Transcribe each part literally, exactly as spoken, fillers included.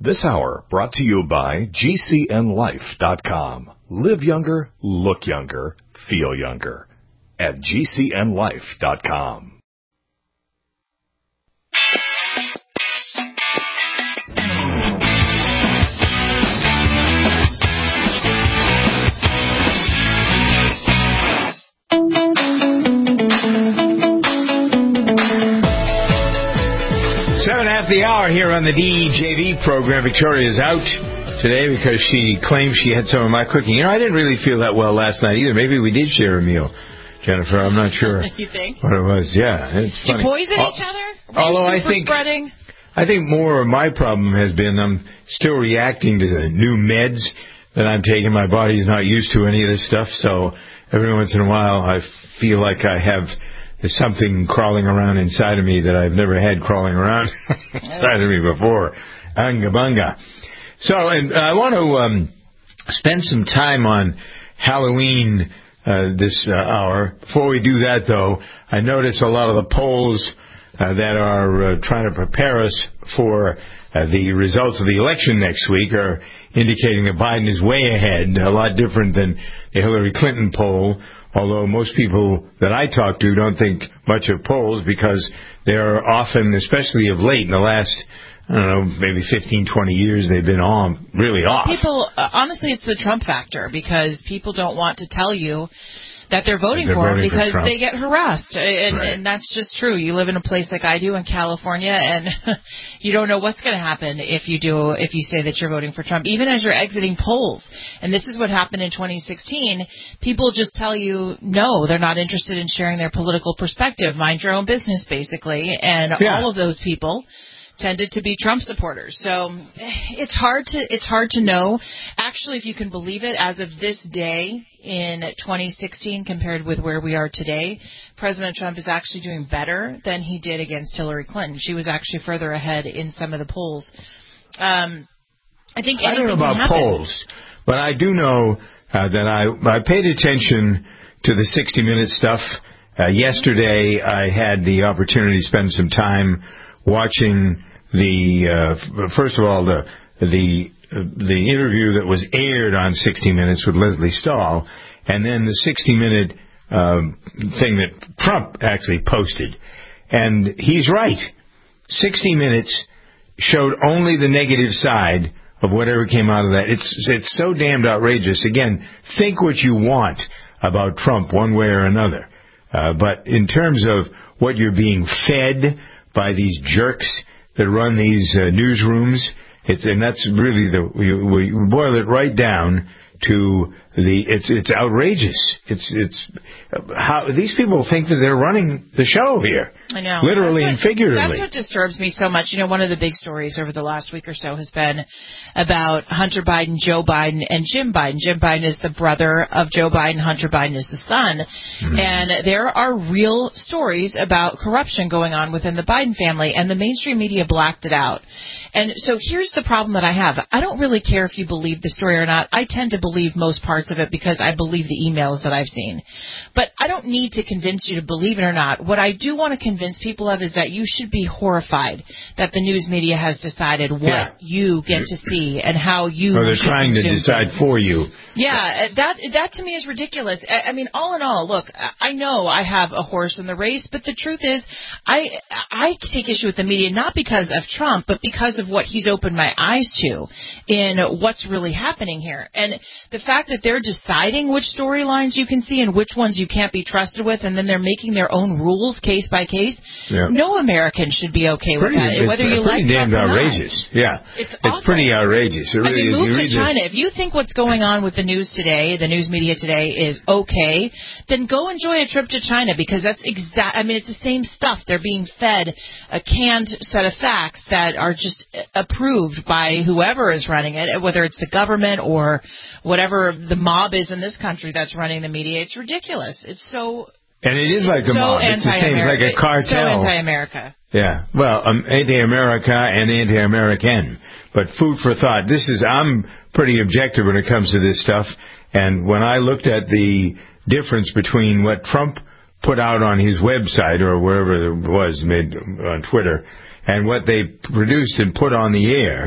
This hour brought to you by G C N life dot com. Live younger, look younger, feel younger at G C N life dot com. Seven after the hour here on the D J V program. Victoria's out today because she claims she had some of my cooking. You know, I didn't really feel that well last night either. Maybe we did share a meal, Jennifer. I'm not sure. You think? What it was. Yeah, it's Did funny. you poison Al- each other? Were although you I super think spreading? I think more of my problem has been I'm still reacting to the new meds that I'm taking. My body's not used to any of this stuff, so every once in a while I feel like I have There's something crawling around inside of me that I've never had crawling around inside of me before. Anga bunga. So, and I want to um, spend some time on Halloween uh, this uh, hour. Before we do that, though, I notice a lot of the polls uh, that are uh, trying to prepare us for uh, the results of the election next week are indicating that Biden is way ahead, a lot different than the Hillary Clinton poll. Although most people that I talk to don't think much of polls because they're often, especially of late in the last, I don't know, maybe fifteen, twenty years, they've been on, really off. People, uh, honestly, it's the Trump factor because people don't want to tell you that they're voting they're for voting him because for they get harassed. And, right. and that's just true. You live in a place like I do in California, and you don't know what's going to happen if you do, if you say that you're voting for Trump, even as you're exiting polls. And this is what happened in twenty sixteen. People just tell you, no, they're not interested in sharing their political perspective. Mind your own business, basically. And Yeah. all of those people tended to be Trump supporters. So it's hard to it's hard to know. Actually, if you can believe it, as of this day in twenty sixteen compared with where we are today, President Trump is actually doing better than he did against Hillary Clinton. She was actually further ahead in some of the polls. Um, I think I don't know about happen. polls, but I do know uh, that I, I paid attention to the sixty minute stuff. Uh, yesterday, I had the opportunity to spend some time watching the uh, first of all the the uh, the interview that was aired on sixty minutes with Leslie Stahl, and then the sixty minute uh, thing that Trump actually posted. And he's right. sixty minutes showed only the negative side of whatever came out of that. It's it's so damned outrageous. Again, think what you want about Trump one way or another, uh, but in terms of what you're being fed by these jerks that run these uh, newsrooms, it's and that's really the we, we boil it right down to the it's it's outrageous. It's it's uh, how these people think that they're running the show here. I know, literally what, and figuratively. That's what disturbs me so much. You know, one of the big stories over the last week or so has been about Hunter Biden, Joe Biden, and Jim Biden. Jim Biden is the brother of Joe Biden. Hunter Biden is the son. Mm-hmm. And there are real stories about corruption going on within the Biden family, and the mainstream media blacked it out. And so here's the problem that I have. I don't really care if you believe the story or not. I tend to believe most parts of it because I believe the emails that I've seen. But I don't need to convince you to believe it or not. What I do want to convince people of is that you should be horrified that the news media has decided what yeah. you get to see and how you or they're should trying to decide things. for you. Yeah, that that to me is ridiculous. I, I mean, all in all, look, I know I have a horse in the race, but the truth is, I I take issue with the media not because of Trump, but because of what he's opened my eyes to in what's really happening here. And the fact that they're deciding which storylines you can see and which ones you can't be trusted with, and then they're making their own rules case by case. Yeah. No American should be okay with pretty, that, whether you like Trump or outrageous. not. Yeah, it's, it's pretty outrageous. It really I mean, move is. to China. If you think what's going on with the news today, the news media today, is okay, then go enjoy a trip to China because that's exact. I mean, it's the same stuff. They're being fed a canned set of facts that are just approved by whoever is running it, whether it's the government or whatever the mob is in this country that's running the media. It's ridiculous. It's so. And it is like a so mob. It's the same, like a cartel. So anti-America. Yeah. Well, um, anti-America and anti-American. But food for thought. This is, I'm pretty objective when it comes to this stuff. And when I looked at the difference between what Trump put out on his website or wherever it was made on Twitter and what they produced and put on the air,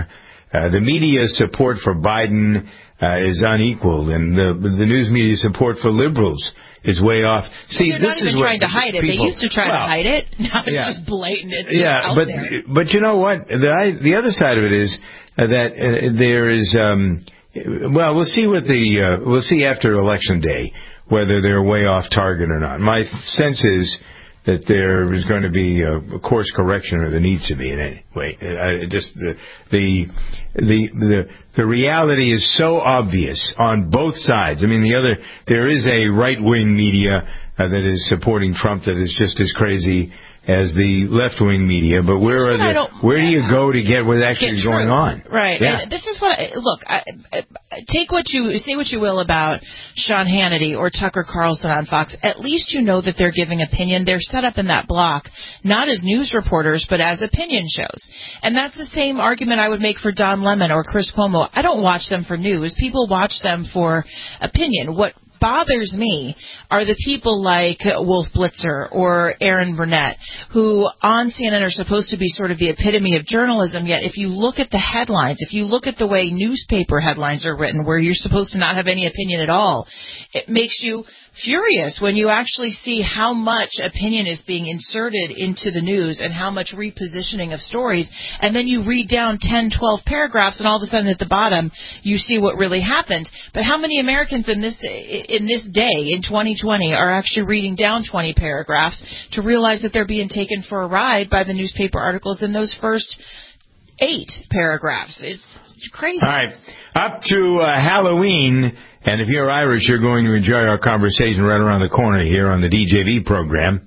uh, the media support for Biden uh, is unequal, and the, the news media support for liberals is way off. See, They're this not even is trying what to hide it. people, They used to try well, to hide it. Now it's yeah. just blatant. It's yeah, just out but there. but you know what? The I, the other side of it is uh, that uh, there is. Um, well, we'll see what the uh, we'll see after Election Day whether they're way off target or not. My sense is that there is going to be a course correction, or there needs to be in any way. I, just the, the the the the reality is so obvious on both sides. I mean, the other there is a right wing media uh, that is supporting Trump that is just as crazy as the left-wing media, but where are the, where do you go to get what actually is going on? Right. Yeah. And this is what I, look. I, I, take what you say what you will about Sean Hannity or Tucker Carlson on Fox. At least you know that they're giving opinion. They're set up in that block not as news reporters but as opinion shows. And that's the same argument I would make for Don Lemon or Chris Cuomo. I don't watch them for news. People watch them for opinion. What bothers me are the people like Wolf Blitzer or Aaron Burnett, who on C N N are supposed to be sort of the epitome of journalism, yet if you look at the headlines, if you look at the way newspaper headlines are written, where you're supposed to not have any opinion at all, it makes you furious when you actually see how much opinion is being inserted into the news and how much repositioning of stories, and then you read down ten, twelve paragraphs, and all of a sudden at the bottom you see what really happened. But how many Americans in this in this day, in twenty twenty, are actually reading down twenty paragraphs to realize that they're being taken for a ride by the newspaper articles in those first eight paragraphs? It's crazy. All right. Up to uh, Halloween, and if you're Irish, you're going to enjoy our conversation right around the corner here on the D J V program.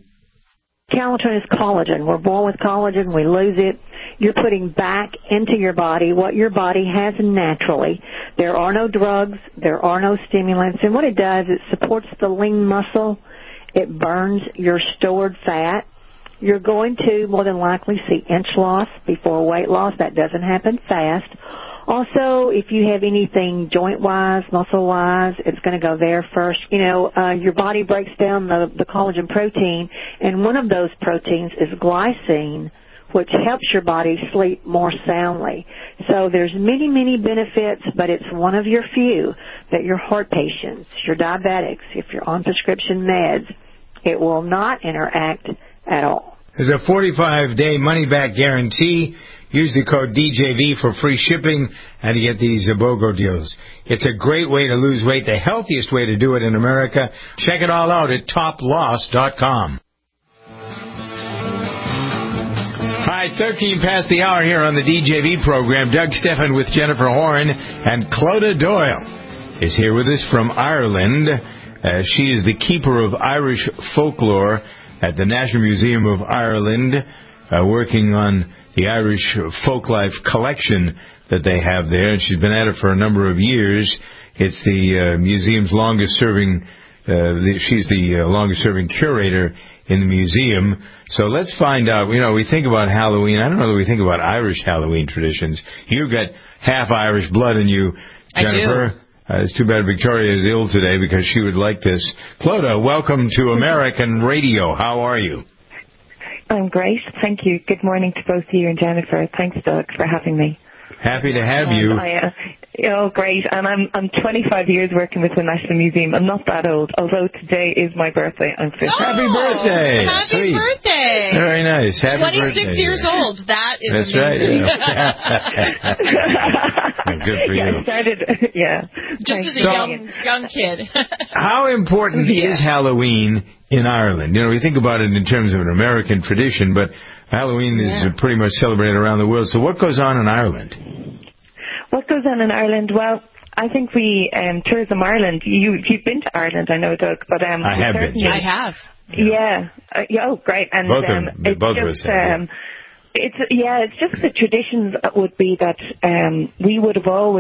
Calatin is collagen. We're born with collagen. We lose it. You're putting back into your body what your body has naturally. There are no drugs. There are no stimulants. And what it does, it supports the lean muscle. It burns your stored fat. You're going to more than likely see inch loss before weight loss. That doesn't happen fast. Also, if you have anything joint-wise, muscle-wise, it's going to go there first. You know, uh, your body breaks down the, the collagen protein, and one of those proteins is glycine, which helps your body sleep more soundly. So there's many, many benefits, but it's one of your few that your heart patients, your diabetics, if you're on prescription meds, it will not interact at all. There's a forty-five day money-back guarantee. Use the code D J V for free shipping and to get these BOGO deals. It's a great way to lose weight, the healthiest way to do it in America. Check it all out at top loss dot com. Hi, thirteen past the hour here on the D J V program. Doug Stephan with Jennifer Horn, and Clodagh Doyle is here with us from Ireland. Uh, she is the keeper of Irish folklore at the National Museum of Ireland, uh, working on the Irish Folklife collection that they have there. And she's been at it for a number of years. It's the uh, museum's longest-serving, uh, the, she's the uh, longest-serving curator in the museum. So let's find out, you know, we think about Halloween. I don't know that we think about Irish Halloween traditions. You've got half Irish blood in you, Jennifer. I do. Uh, it's too bad Victoria is ill today because she would like this. Clodagh, welcome to American Radio. How are you? I'm great. Thank you. Good morning to both you and Jennifer. Thanks, Doug, for having me. Happy to have you. Um, I, uh, oh, great. And I'm I'm twenty-five years working with the National Museum. I'm not that old, although today is my birthday. I'm fifty. Oh, happy birthday. Happy Sweet. birthday. Very nice. Happy twenty-six birthday. years old. That is That's amazing. right. Good for you. Yeah, I started, yeah. Just as a So, young, young kid. How important Yeah. is Halloween in Ireland? You know, we think about it in terms of an American tradition, but Halloween Yeah. is pretty much celebrated around the world. So what goes on in Ireland? What goes on in Ireland? Well, I think we, um, Tourism Ireland, you, you've been to Ireland, I know, Doug, but... Um, I have been. certainly- I have. Yeah. Uh, yeah. Oh, great. And Both of um, them- it's both of just, us have, um, it's yeah. It's just the traditions would be that um, we would have always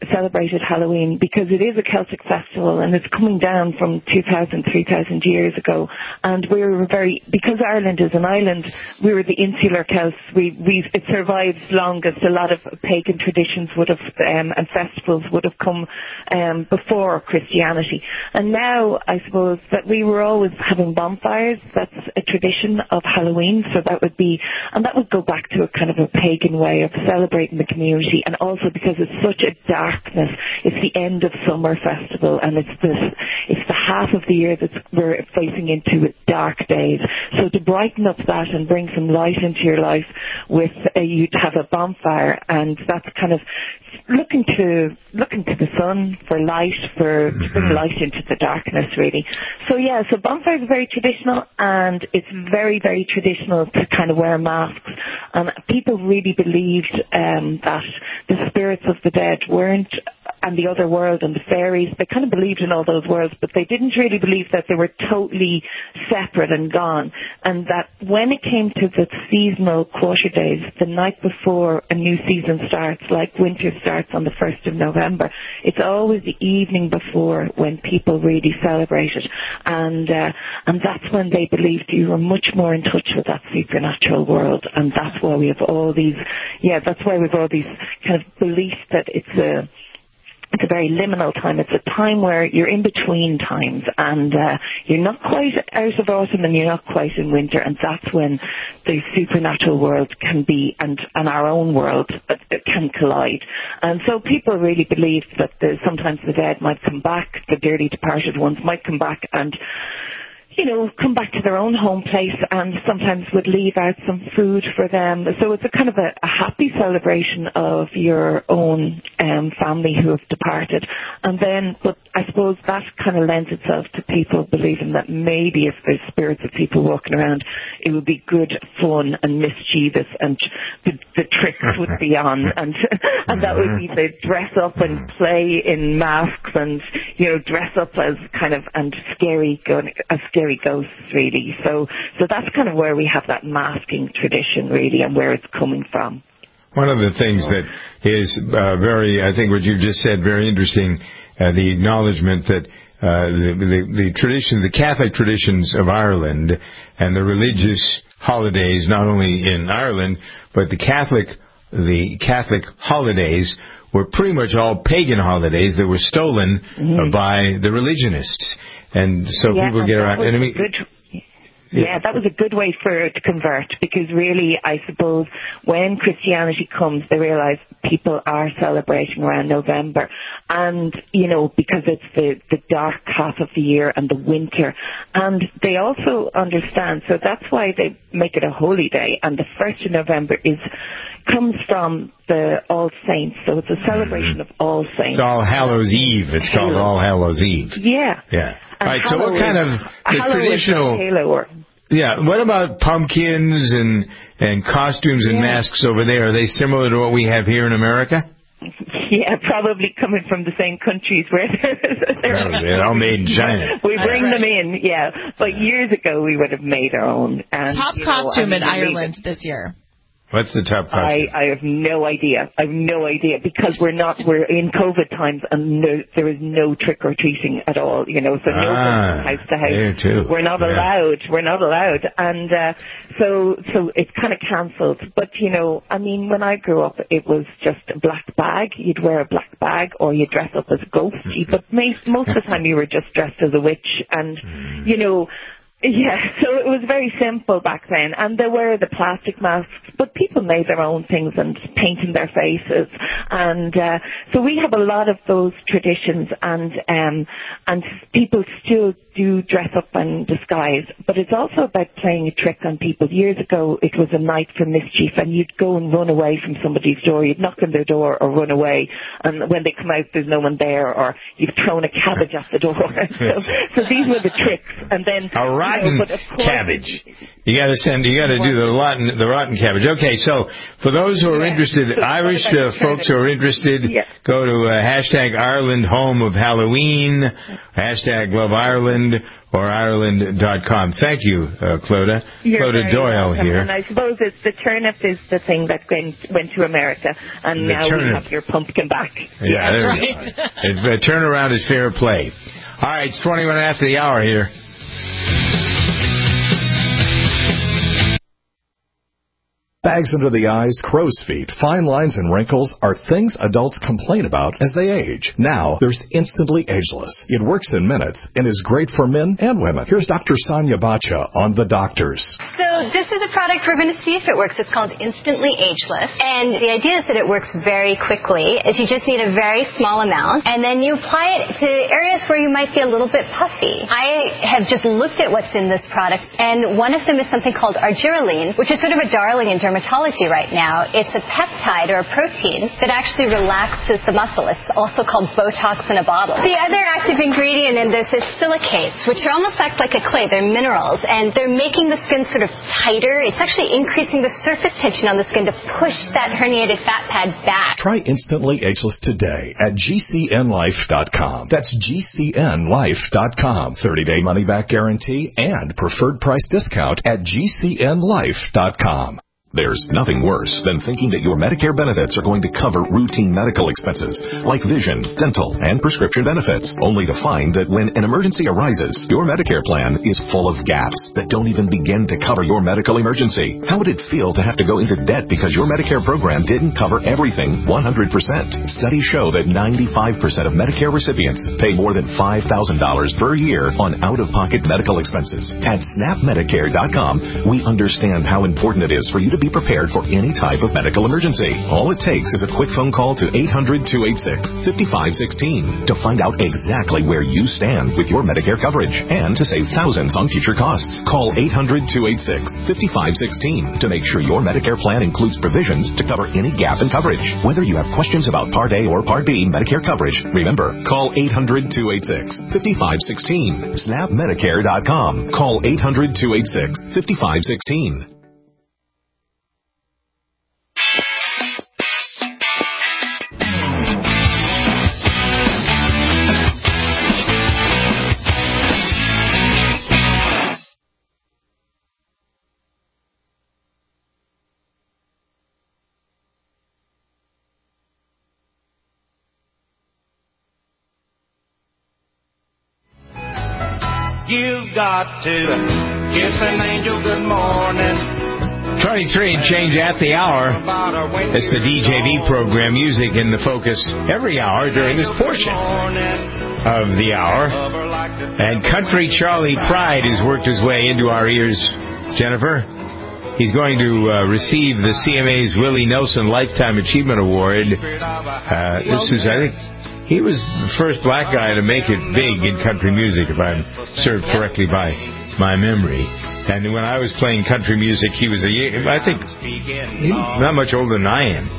celebrated Halloween because it is a Celtic festival and it's coming down from two thousand, three thousand years ago. And we were very, because Ireland is an island, we were the insular Celts. We, we, it survived longest. A lot of pagan traditions would have, um, and festivals would have come um, before Christianity. And now, I suppose, that we were always having bonfires. That's a tradition of Halloween. So that would be, and that would go back to a kind of a pagan way of celebrating the community. And also because it's such a darkness, it's the end of summer festival, and it's this, it's the half of the year that we're facing into dark days. So to brighten up that and bring some light into your life with, uh, you'd have a bonfire, and that's kind of looking to, looking to the sun for light, for, to bring light into the darkness, really. So yeah, so bonfires are very traditional, and it's very, very traditional to kind of wear masks. And people really believed um, that the spirits of the dead weren't, and the other world and the fairies, they kind of believed in all those worlds, but they didn't really believe that they were totally separate and gone. And that when it came to the seasonal quarter days, the night before a new season starts, like winter starts on the first of November, it's always the evening before when people really celebrate it. And, uh, and that's when they believed you were much more in touch with that supernatural world. And that's why we have all these, yeah, that's why we have all these kind of beliefs that it's a, It's a very liminal time. It's a time where you're in between times, and uh, you're not quite out of autumn and you're not quite in winter, and that's when the supernatural world can be, and, and our own world uh, can collide. And so people really believe that the, sometimes the dead might come back, the dearly departed ones might come back and, you know, come back to their own home place, and sometimes would leave out some food for them. So it's a kind of a, a happy celebration of your own um, family who have departed. And then, but I suppose that kind of lends itself to people believing that maybe if there's spirits of people walking around, it would be good fun and mischievous, and the, the tricks would be on, and and that would be they dress up and play in masks, and, you know, dress up as kind of, and scary, as scary ghosts, really. So so that's kind of where we have that masking tradition, really, and where it's coming from. One of the things that is uh, very, I think what you just said, very interesting, uh, the acknowledgement that uh, the, the, the tradition, the Catholic traditions of Ireland and the religious holidays, not only in Ireland, but the Catholic, the Catholic holidays were pretty much all pagan holidays that were stolen mm-hmm. uh, by the religionists. And so yeah, people get around. And I mean, good, yeah, that was a good way for it to convert, because really, I suppose, when Christianity comes, they realize people are celebrating around November. And, you know, because it's the, the dark half of the year and the winter. And they also understand, so that's why they make it a holy day. And the first of November is comes from the All Saints, so it's a celebration of All Saints. It's All Hallows Eve. It's Halo. Called All Hallows Eve. Yeah. Yeah. And all right, Halloween, so what kind of the Halloween traditional... Halo or, yeah, what about pumpkins and, and costumes and yeah. masks over there? Are they similar to what we have here in America? Yeah, probably coming from the same countries where they're, they're, they're all made in China. We bring right. them in, yeah. But years ago, we would have made our own. And, Top costume know, in Ireland this year. What's the top costume? I, I have no idea. I have no idea, because we're not, we're in COVID times, and no, there is no trick or treating at all, you know, so no ah, going house to house. There too. We're not yeah. allowed. We're not allowed. And, uh, so, so it's kind of cancelled. But, you know, I mean, when I grew up, it was just a black bag. You'd wear a black bag, or you'd dress up as a ghost. But most of the time you were just dressed as a witch. And, mm. you know, yeah, so it was very simple back then, and there were the plastic masks, but people made their own things and painted their faces, and uh, so we have a lot of those traditions, and um, and people still do dress up and disguise, but it's also about playing a trick on people. Years ago, it was a night for mischief, and you'd go and run away from somebody's door. You'd knock on their door or run away, and when they come out, there's no one there, or you've thrown a cabbage at the door. so, so these were the tricks, and then a rotten you know, course, cabbage. You got to send. You got to do the rotten, the rotten cabbage. Okay, so for those who are yeah. interested, so Irish uh, folks who are interested, yeah. go to uh, hashtag Ireland Home of Halloween, hashtag Love Ireland, or Ireland dot com. Thank you, uh, Clodagh. You're Clodagh very Doyle welcome. here. And I suppose it's the turnip is the thing that went, went to America, and The now turnip. we have your pumpkin back. Yeah, That's there right. we go. It, uh, turnaround is fair play. All right, it's twenty-one after the hour here. Bags under the eyes, crow's feet, fine lines, and wrinkles are things adults complain about as they age. Now, there's Instantly Ageless. It works in minutes and is great for men and women. Here's Doctor Sonia Bacha on The Doctors. So this is a product we're going to see if it works. It's called Instantly Ageless. And the idea is that it works very quickly. Is you just need a very small amount, and then you apply it to areas where you might be a little bit puffy. I have just looked at what's in this product, and one of them is something called argireline, which is sort of a darling in dermatology right now. It's a peptide or a protein that actually relaxes the muscle. It's also called Botox in a bottle. The other active ingredient in this is silicates, which are almost act like a clay. They're minerals, and they're making the skin sort of tighter. It's actually increasing the surface tension on the skin to push that herniated fat pad back. Try Instantly Ageless today at G C N life dot com. That's G C N life dot com. thirty-day money-back guarantee and preferred price discount at G C N life dot com. There's nothing worse than thinking that your Medicare benefits are going to cover routine medical expenses like vision, dental, and prescription benefits, only to find that when an emergency arises, your Medicare plan is full of gaps that don't even begin to cover your medical emergency. How would it feel to have to go into debt because your Medicare program didn't cover everything one hundred percent? Studies show that ninety-five percent of Medicare recipients pay more than five thousand dollars per year on out-of-pocket medical expenses. At snap medicare dot com, we understand how important it is for you to be prepared for any type of medical emergency. All it takes is a quick phone call to eight hundred, two eight six, five five one six to find out exactly where you stand with your Medicare coverage and to save thousands on future costs. Call eight hundred, two eight six, five five one six to make sure your Medicare plan includes provisions to cover any gap in coverage. Whether you have questions about Part A or Part B Medicare coverage, remember, call eight hundred, two eight six, five five one six. snap medicare dot com. Call eight hundred, two eight six, five five one six. You've got to kiss an angel good morning. twenty-three and change at the hour. It's the D J V program, music in the focus every hour during this portion of the hour. And Country Charlie Pride has worked his way into our ears, Jennifer. He's going to uh, receive the C M A's Willie Nelson Lifetime Achievement Award. Uh, this is, I think... He was the first black guy to make it big in country music, if I'm served correctly by my memory. And when I was playing country music, he was a year, I think, he was not much older than I am,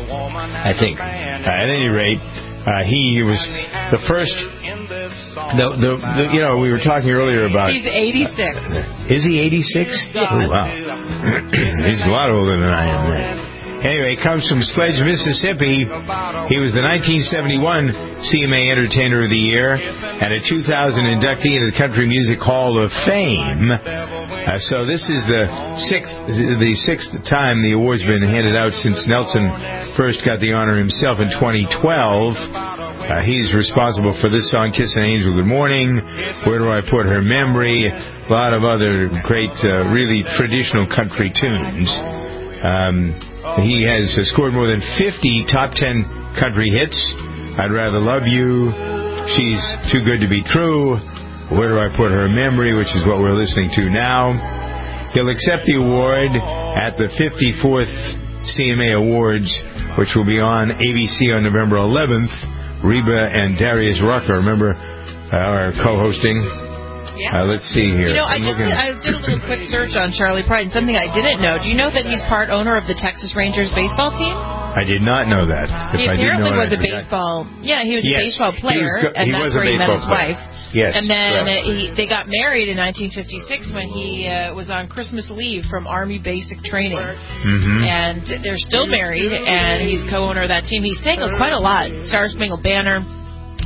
I think. Uh, at any rate, uh, he was the first, the, the, the, you know, we were talking earlier about... He's eighty-six. Is he eighty-six? Yeah. Oh, wow. He's a lot older than I am then. Anyway, comes from Sledge, Mississippi. He was the nineteen seventy-one C M A Entertainer of the Year and a two thousand inductee into the Country Music Hall of Fame. Uh, so this is the sixth, the sixth time the award's been handed out since Nelson first got the honor himself in twenty twelve. Uh, he's responsible for this song, Kiss an Angel Good Morning, Where Do I Put Her Memory, a lot of other great, uh, really traditional country tunes. Um... He has uh, scored more than fifty top ten country hits. I'd Rather Love You, She's Too Good to Be True, Where Do I Put Her Memory, which is what we're listening to now. He'll accept the award at the fifty-fourth C M A Awards, which will be on A B C on November eleventh. Reba and Darius Rucker, remember, uh, are co-hosting. Yeah. Uh, let's see here. You know, I I'm just looking... did, I did a little quick search on Charlie Pride, and something I didn't know. Do you know that he's part owner of the Texas Rangers baseball team? I did not know that. If He I apparently did know was it, a baseball. Yeah, he was yes. a baseball player, go- and that's where he met his player. wife. Yes, and then correct. he, they got married in nineteen fifty-six when he uh, was on Christmas leave from Army basic training. Mm-hmm. And they're still married, and he's co-owner of that team. He sang quite a lot. Star Spangled Banner.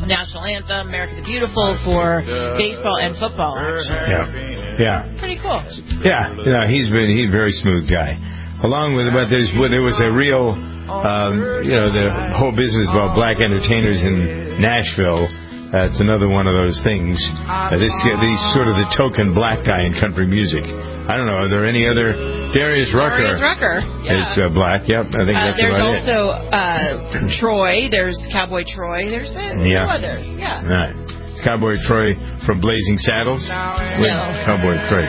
national anthem, America the Beautiful, for baseball and football, actually. Yeah, yeah. Pretty cool. Yeah, yeah, he's been he's a very smooth guy. Along with, but there's there was a real, um, you know, the whole business about black entertainers in Nashville. That's another one of those things. Uh, this he's sort of the token black guy in country music. I don't know. Are there any other? Darius Rucker. Darius Rucker. Yeah. Is uh, black. Yep, I think uh, that's there's about also uh, Troy. There's Cowboy Troy. There's a few yeah. others. Yeah. Right. Cowboy Troy from Blazing Saddles. No. Cowboy Troy.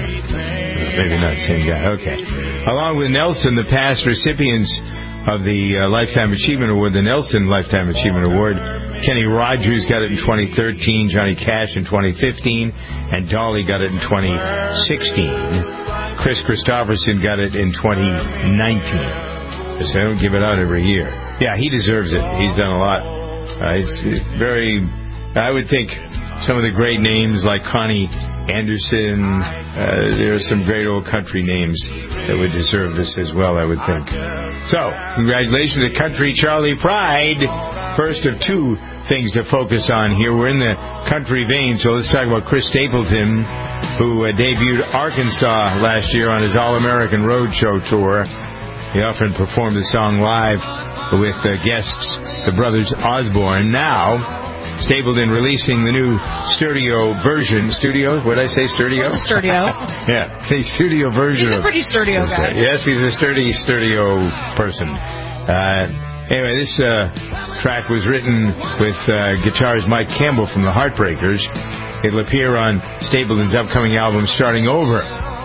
Maybe not the same guy. Okay. Along with Nelson, the past recipients of the uh, Lifetime Achievement Award, the Nelson Lifetime Achievement Award. Kenny Rogers got it in twenty thirteen, Johnny Cash in twenty fifteen, and Dolly got it in twenty sixteen. Chris Christopherson got it in twenty nineteen. Because they don't give it out every year. Yeah, he deserves it. He's done a lot. Uh, it's, it's very, I would think some of the great names like Connie Anderson, uh, there are some great old country names that would deserve this as well, I would think. So, congratulations to Country Charlie Pride. First of two things to focus on here. We're in the country vein, so let's talk about Chris Stapleton, who uh, debuted Arkansas last year on his All-American Roadshow tour. He often performed the song live with uh, guests, the brothers Osborne. Now, Stapleton releasing the new studio version. Studio? What did I say? Studio? Studio. Yeah, the studio version. He's a pretty studio guy. Yes, he's a sturdy studio person. Uh, anyway, this uh, track was written with uh, guitarist Mike Campbell from the Heartbreakers. It'll appear on Stapleton's upcoming album, Starting Over.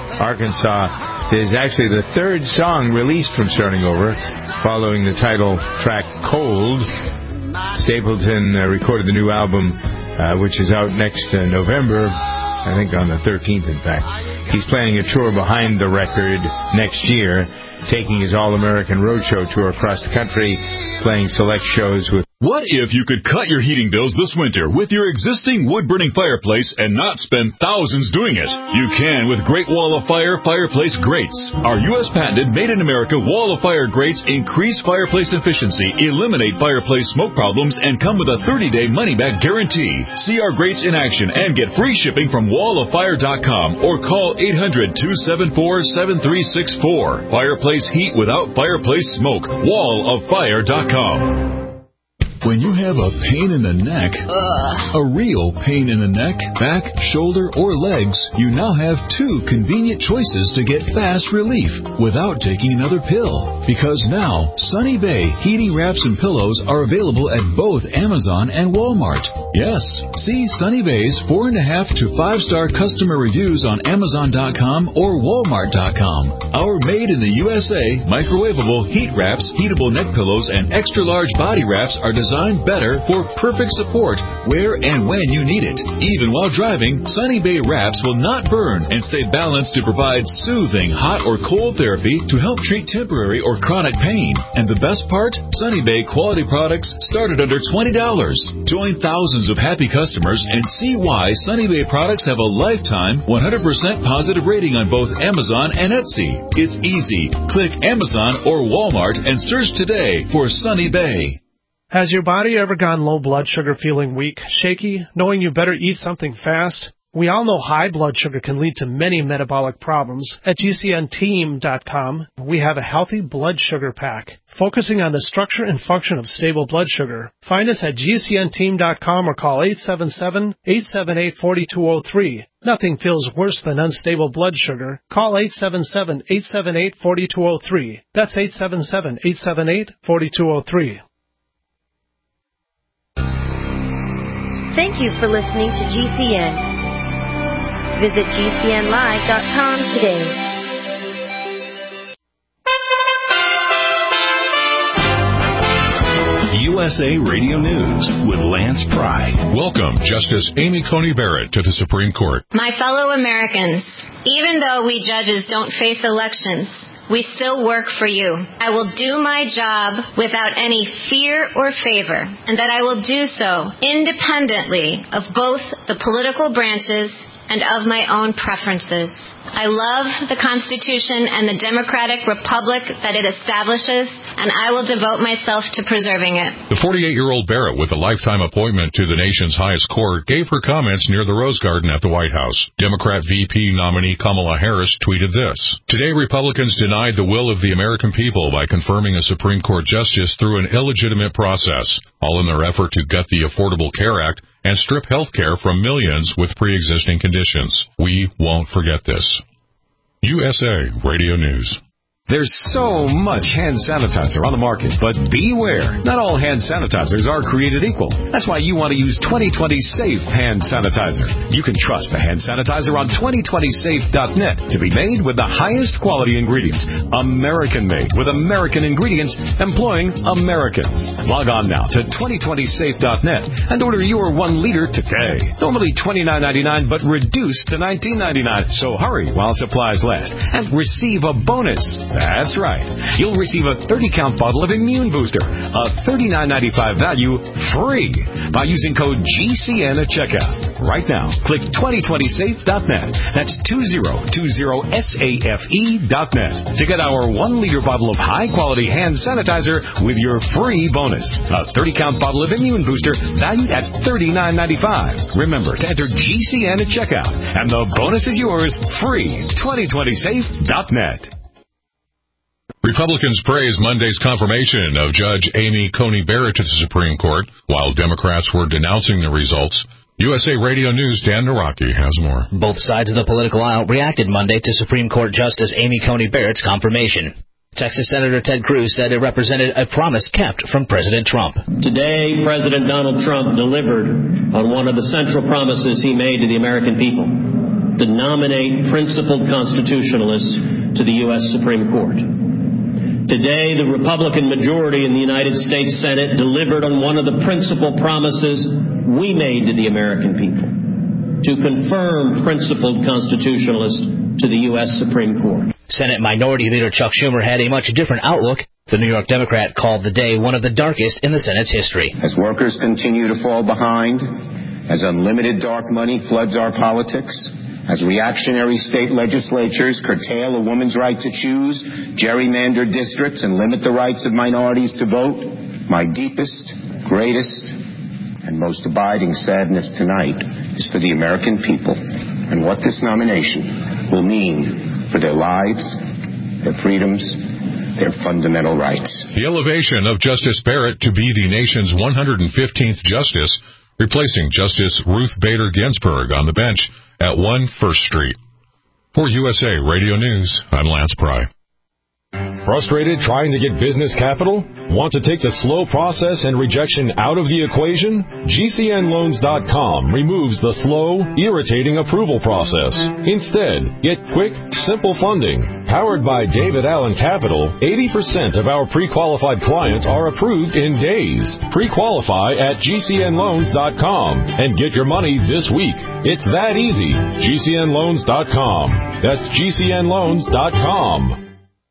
Arkansas is actually the third song released from Starting Over, following the title track Cold. Stapleton uh, recorded the new album, uh, which is out next uh, November, I think on the thirteenth, in fact. He's planning a tour behind the record next year, taking his All-American Roadshow tour across the country, playing select shows with... What if you could cut your heating bills this winter with your existing wood-burning fireplace and not spend thousands doing it? You can with Great Wall of Fire Fireplace Grates. Our U S patented made-in-America Wall of Fire grates increase fireplace efficiency, eliminate fireplace smoke problems, and come with a thirty-day money-back guarantee. See our grates in action and get free shipping from wall of fire dot com or call eight hundred, two seven four, seven three six four. Fireplace heat without fireplace smoke. wall of fire dot com. When you have a pain in the neck, Ugh. a real pain in the neck, back, shoulder, or legs, you now have two convenient choices to get fast relief without taking another pill. Because now, Sunny Bay heating wraps and pillows are available at both Amazon and Walmart. Yes, see Sunny Bay's four and a half to five star customer reviews on Amazon dot com or Walmart dot com. Our made in the U S A microwavable heat wraps, heatable neck pillows, and extra large body wraps are designed Designed better for perfect support where and when you need it. Even while driving, Sunny Bay wraps will not burn and stay balanced to provide soothing hot or cold therapy to help treat temporary or chronic pain. And the best part? Sunny Bay quality products start at under twenty dollars. Join thousands of happy customers and see why Sunny Bay products have a lifetime one hundred percent positive rating on both Amazon and Etsy. It's easy. Click Amazon or Walmart and search today for Sunny Bay. Has your body ever gone low blood sugar, feeling weak, shaky, knowing you better eat something fast? We all know high blood sugar can lead to many metabolic problems. At G C N team dot com, we have a healthy blood sugar pack, focusing on the structure and function of stable blood sugar. Find us at G C N team dot com or call eight seven seven, eight seven eight, four two zero three. Nothing feels worse than unstable blood sugar. Call eight seven seven, eight seven eight, four two zero three. That's eight seven seven, eight seven eight, four two zero three. Thank you for listening to G C N. Visit G C N live dot com today. U S A Radio News with Lance Pry. Welcome, Justice Amy Coney Barrett, to the Supreme Court. My fellow Americans, even though we judges don't face elections, we still work for you. I will do my job without any fear or favor, and that I will do so independently of both the political branches and of my own preferences. I love the Constitution and the democratic republic that it establishes, and I will devote myself to preserving it. The forty-eight-year-old Barrett, with a lifetime appointment to the nation's highest court, gave her comments near the Rose Garden at the White House. Democrat V P nominee Kamala Harris tweeted this. Today, Republicans denied the will of the American people by confirming a Supreme Court justice through an illegitimate process, all in their effort to gut the Affordable Care Act and strip health care from millions with pre-existing conditions. We won't forget this. U S A Radio News. There's so much hand sanitizer on the market, but beware. Not all hand sanitizers are created equal. That's why you want to use twenty twenty Safe Hand Sanitizer. You can trust the hand sanitizer on twenty twenty safe dot net to be made with the highest quality ingredients. American-made with American ingredients employing Americans. Log on now to twenty twenty safe dot net and order your one liter today. Normally twenty-nine ninety-nine, but reduced to nineteen ninety-nine. So hurry while supplies last and receive a bonus. That's right. You'll receive a thirty-count bottle of Immune Booster, a thirty-nine ninety-five value, free by using code G C N at checkout. Right now, click twenty twenty safe dot net. That's two zero two zero safe dot net to get our one-liter bottle of high-quality hand sanitizer with your free bonus. A thirty-count bottle of Immune Booster valued at thirty-nine ninety-five. Remember to enter G C N at checkout, and the bonus is yours free. twenty twenty safe dot net. Republicans praised Monday's confirmation of Judge Amy Coney Barrett to the Supreme Court, while Democrats were denouncing the results. U S A Radio News' Dan Naraki has more. Both sides of the political aisle reacted Monday to Supreme Court Justice Amy Coney Barrett's confirmation. Texas Senator Ted Cruz said it represented a promise kept from President Trump. Today, President Donald Trump delivered on one of the central promises he made to the American people, to nominate principled constitutionalists to the U S Supreme Court. Today, the Republican majority in the United States Senate delivered on one of the principal promises we made to the American people, to confirm principled constitutionalists to the U S Supreme Court. Senate Minority Leader Chuck Schumer had a much different outlook. The New York Democrat called the day one of the darkest in the Senate's history. As workers continue to fall behind, as unlimited dark money floods our politics, as reactionary state legislatures curtail a woman's right to choose, gerrymander districts, and limit the rights of minorities to vote, my deepest, greatest, and most abiding sadness tonight is for the American people and what this nomination will mean for their lives, their freedoms, their fundamental rights. The elevation of Justice Barrett to be the nation's one hundred fifteenth justice, replacing Justice Ruth Bader Ginsburg on the bench at one First Street. For U S A Radio News, I'm Lance Pry. Frustrated trying to get business capital? Want to take the slow process and rejection out of the equation? G C N loans dot com removes the slow, irritating approval process. Instead, get quick, simple funding. Powered by David Allen Capital, eighty percent of our pre-qualified clients are approved in days. Pre-qualify at G C N loans dot com and get your money this week. It's that easy. G C N loans dot com. That's G C N loans dot com.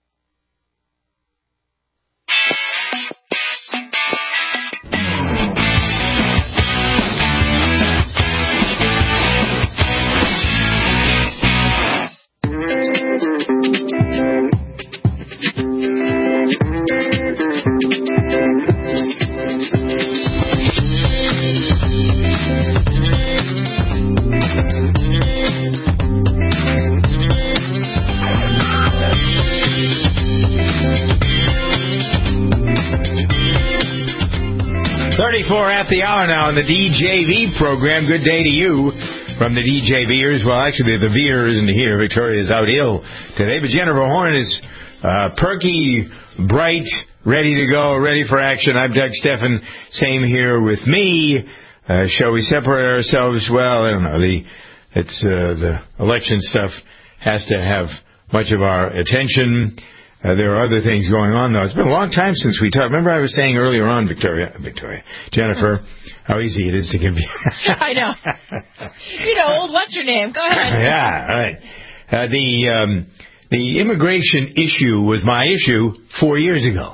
thirty-four at the hour now on the D J V program. Good day to you from the D J Vers. Well, actually, the Veer isn't here. Victoria's out ill today, but Jennifer Horn is uh, perky, bright, ready to go, ready for action. I'm Doug Steffen. Same here with me. Uh, shall we separate ourselves? Well, I don't know. The it's uh, the election stuff has to have much of our attention. Uh, there are other things going on, though. It's been a long time since we talked. Remember I was saying earlier on, Victoria, Victoria, Jennifer, how easy it is to confuse. I know. You know, old what's your name? Go ahead. Yeah, all right. Uh, the um, the immigration issue was my issue four years ago.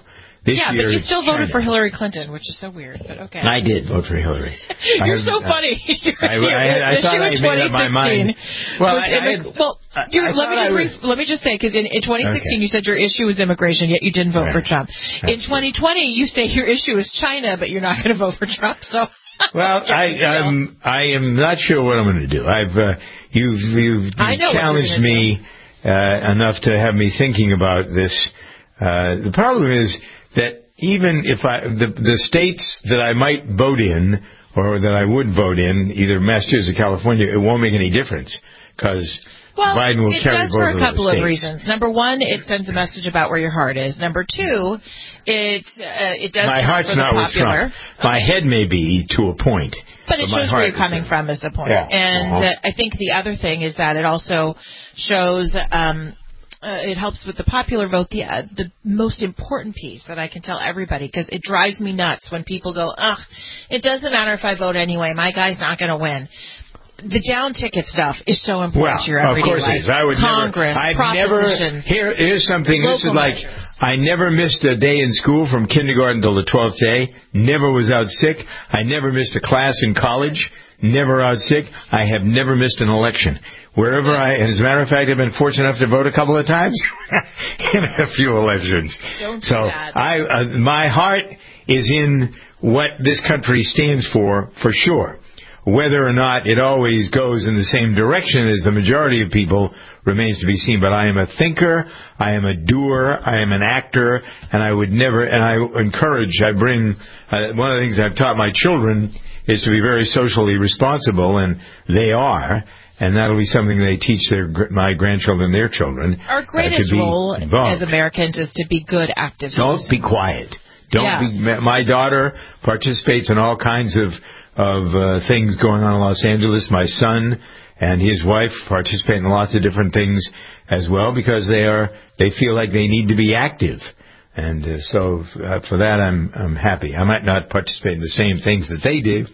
This yeah, year but you still voted China. for Hillary Clinton, which is so weird. But okay. I did vote for Hillary. You're I, so uh, funny. I, I, I thought I made up my mind. Well, I, I, well you, I let me just re- let me just say, because in, in twenty sixteen okay. you said your issue was immigration, yet you didn't vote right. for Trump. That's in twenty twenty, you say your issue is China, but you're not going to vote for Trump. So. Well, I um, I am not sure what I'm going to do. I've uh, you've you've, you've challenged me uh, enough to have me thinking about this. Uh, the problem is that even if I the the states that I might vote in or that I would vote in, either Massachusetts or California, it won't make any difference because. Well, Biden will it carry does for a couple of, of reasons. Number one, it sends a message about where your heart is. Number two, it uh, it does. My heart's for the not with popular. Trump. My head may be to a point, but it but shows where you're coming from is the point. Yeah. And uh-huh. uh, I think the other thing is that it also shows. Um, Uh, it helps with the popular vote. The uh, the most important piece that I can tell everybody, because it drives me nuts when people go, ugh, it doesn't matter if I vote anyway. My guy's not going to win. The down ticket stuff is so important well, to your everyday of course life. it is. I would Congress, never, I've propositions. Never, here, here's something. This is like, measures. I never missed a day in school from kindergarten till the twelfth day. Never was out sick. I never missed a class in college. Never out sick. I have never missed an election. Wherever I, and as a matter of fact, I've been fortunate enough to vote a couple of times in a few elections. Don't do so that. I, uh, my heart is in what this country stands for, for sure. Whether or not it always goes in the same direction as the majority of people remains to be seen. But I am a thinker, I am a doer, I am an actor, and I would never, and I encourage, I bring, uh, one of the things I've taught my children is to be very socially responsible, and they are. And that'll be something they teach their my grandchildren, their children. Our greatest uh, role involved. as Americans is to be good, active Don't citizens. be quiet. Don't yeah. be. My daughter participates in all kinds of of uh, things going on in Los Angeles. My son and his wife participate in lots of different things as well because they are they feel like they need to be active. And uh, so uh, for that, I'm I'm happy. I might not participate in the same things that they do,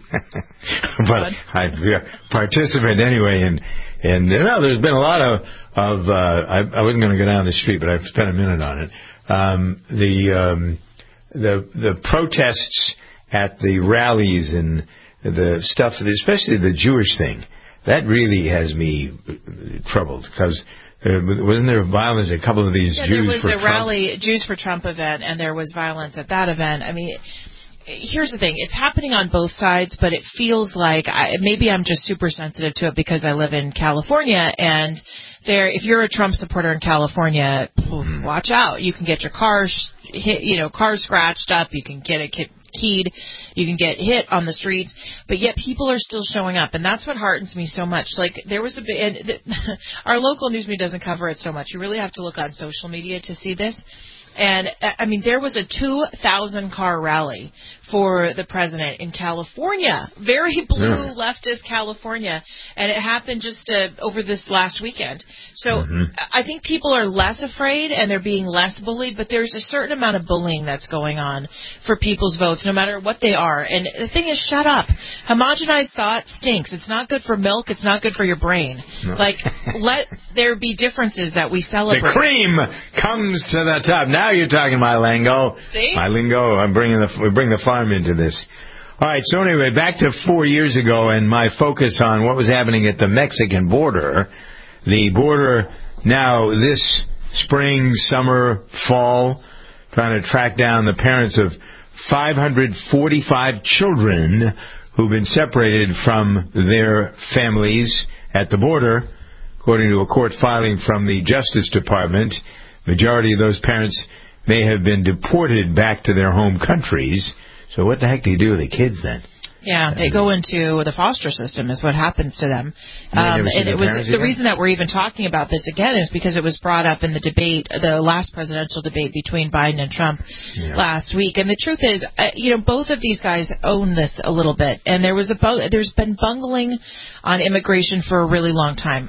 but I uh, participate anyway. And and you know, there's been a lot of of uh, I, I wasn't going to go down the street, but I've spent a minute on it. Um, the um, the the protests at the rallies and the stuff, especially the Jewish thing, that really has me troubled because. Uh, wasn't there violence at a couple of these yeah, Jews there was for a Trump? rally, Jews for Trump event, and there was violence at that event. I mean, here's the thing. It's happening on both sides, but it feels like I, maybe I'm just super sensitive to it because I live in California, and there, if you're a Trump supporter in California, mm-hmm. watch out. You can get your car hit, you know, car scratched up. You can get a keyed. You can get hit on the streets, but yet people are still showing up, and that's what heartens me so much. Like, there was a bit, and the, our local news media doesn't cover it so much. You really have to look on social media to see this. And, I mean, there was a two thousand car rally for the president in California, very blue yeah. leftist California, and it happened just uh, over this last weekend. So mm-hmm. I think people are less afraid and they're being less bullied, but there's a certain amount of bullying that's going on for people's votes, no matter what they are. And the thing is, shut up. Homogenized thought stinks. It's not good for milk. It's not good for your brain. No. Like, let there be differences that we celebrate. The cream comes to the top. Now you're talking my lingo. See? My lingo. I'm bringing the we bring the farm into this. All right. So anyway, back to four years ago and my focus on what was happening at the Mexican border. The border now this spring, summer, fall, trying to track down the parents of five hundred forty-five children who've been separated from their families at the border, according to a court filing from the Justice Department. Majority of those parents may have been deported back to their home countries. So what the heck do you do with the kids then? Yeah, they go into the foster system is what happens to them. Um, and it was the reason that we're even talking about this again is because it was brought up in the debate, the last presidential debate between Biden and Trump yeah. last week. And the truth is, uh, you know, both of these guys own this a little bit. And there was a bu- there's been bungling on immigration for a really long time.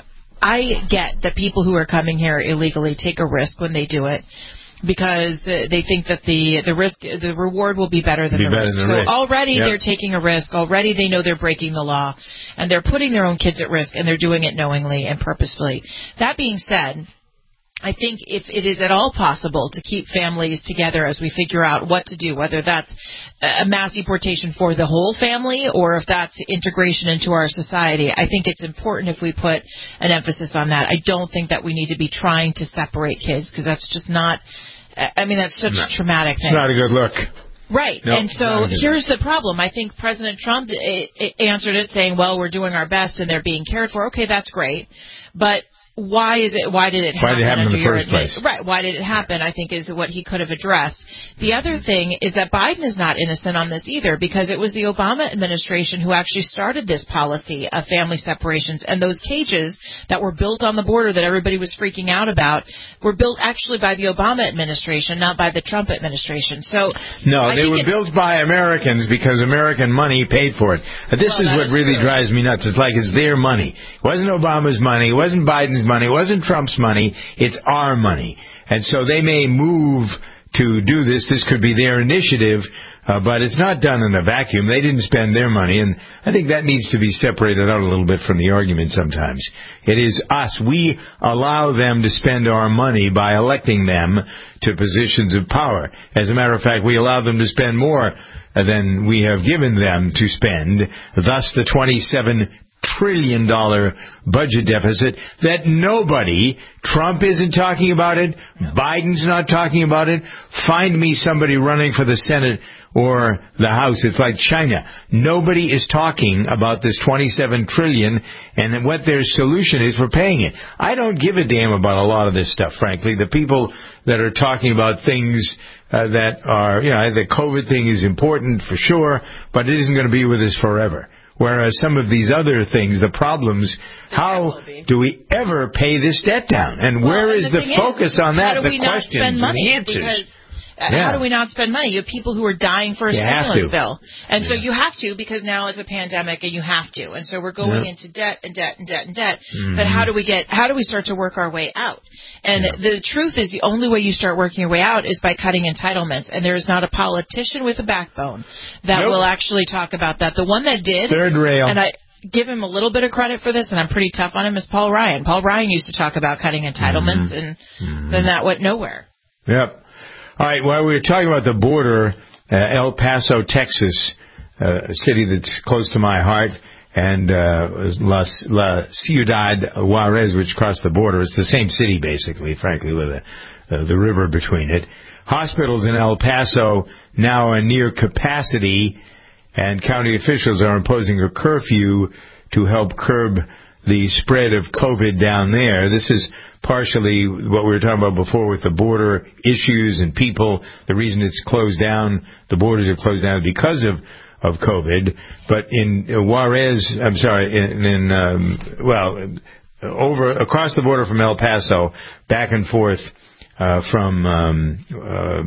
I get that people who are coming here illegally take a risk when they do it, because uh, they think that the the risk, the reward will be better than be the better risk. than So risk. already yep. they're taking a risk. Already they know they're breaking the law, and they're putting their own kids at risk, and they're doing it knowingly and purposefully. That being said, I think if it is at all possible to keep families together as we figure out what to do, whether that's a mass deportation for the whole family or if that's integration into our society, I think it's important if we put an emphasis on that. I don't think that we need to be trying to separate kids because that's just not, I mean, that's such no. a traumatic thing. It's not a good look. Right. Nope, and so here's the problem. I think President Trump it, it answered it saying, well, we're doing our best and they're being cared for. Okay, that's great. But why is it? Why did it happen? Why did it happen under in the first your, place? Right. Why did it happen? I think is what he could have addressed. The other thing is that Biden is not innocent on this either, because it was the Obama administration who actually started this policy of family separations, and those cages that were built on the border that everybody was freaking out about were built actually by the Obama administration, not by the Trump administration. So no, I they were it, built by Americans because American money paid for it. This well, is what is really true. drives me nuts. It's like it's their money. It wasn't Obama's money. It wasn't Biden's money. It wasn't Trump's money. It's our money. And so they may move to do this. This could be their initiative, uh, but it's not done in a vacuum. They didn't spend their money, and I think that needs to be separated out a little bit from the argument sometimes. It is us. We allow them to spend our money by electing them to positions of power. As a matter of fact, we allow them to spend more than we have given them to spend, thus the twenty-seven trillion dollars budget deficit that nobody, Trump isn't talking about it, Biden's not talking about it. Find me somebody running for the Senate or the House. It's like China. Nobody is talking about this twenty-seven trillion dollars and what their solution is for paying it. I don't give a damn about a lot of this stuff, frankly. The people that are talking about things uh, that are, you know, the COVID thing is important for sure, but it isn't going to be with us forever. Whereas some of these other things, the problems, how do we ever pay this debt down? And well, where and is the, the focus is, on that? The questions questions and the answers. Because Yeah. How do we not spend money? You have people who are dying for a you stimulus bill. And yeah. so you have to, because now it's a pandemic and you have to. And so we're going yeah. into debt and debt and debt and debt. Mm-hmm. But how do we get, how do we start to work our way out? And yeah. the truth is the only way you start working your way out is by cutting entitlements. And there is not a politician with a backbone that nope. will actually talk about that. The one that did. Third rail. And I, give him a little bit of credit for this, and I'm pretty tough on him, is Paul Ryan. Paul Ryan used to talk about cutting entitlements, mm-hmm. and mm-hmm. then that went nowhere. Yep. All right, well, we were talking about the border, uh, El Paso, Texas, uh, a city that's close to my heart, and uh, La, La Ciudad Juarez, which crossed the border. It's the same city, basically, frankly, with a, uh, the river between it. Hospitals in El Paso now are near capacity, and county officials are imposing a curfew to help curb the spread of COVID down there. This is partially what we were talking about before with the border issues and people. The reason it's closed down, the borders are closed down because of, of COVID. But in Juarez, I'm sorry, in, in um, well, over across the border from El Paso, back and forth, Uh, from um, uh,